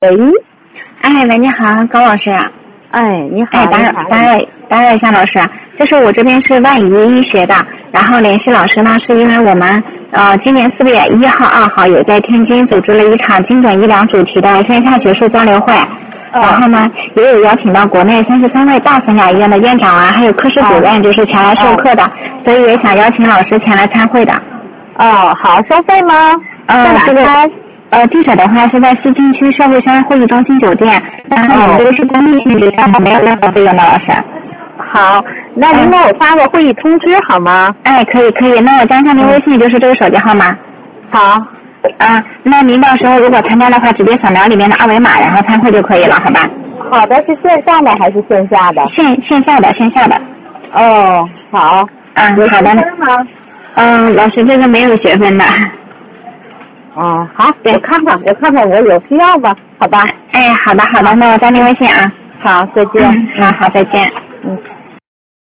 喂， 喂，你好，高老师。 你好。 打扰一下老师，就是我这边是万怡医学的，然后联系老师呢，是因为我们今年4月1号、2号有在天津组织了一场精准医疗主题的线下学术交流会，然后呢也有邀请到国内33位大三甲医院的院长啊，还有科室主任就是前来授课的，所以也想邀请老师前来参会的。 好，收费吗？ 这个地址的话是在西京区社会商会议中心酒店，然后我们这个是公益性质，没有任何费用的老师。 好，那您给我发个会议通知好吗？ 可以，那我加上您微信，就是这个手机号码。 好。 那您到时候如果参加的话，直接扫描里面的二维码，然后参会就可以了，好吧？ 好的，是线上的还是线下的？ 线下的。 好。 有学分吗？ 老师这个没有学分的。 好，我看看我有需要吗？好吧。 好的，那我加您微信啊。 好，再见。 好，再见。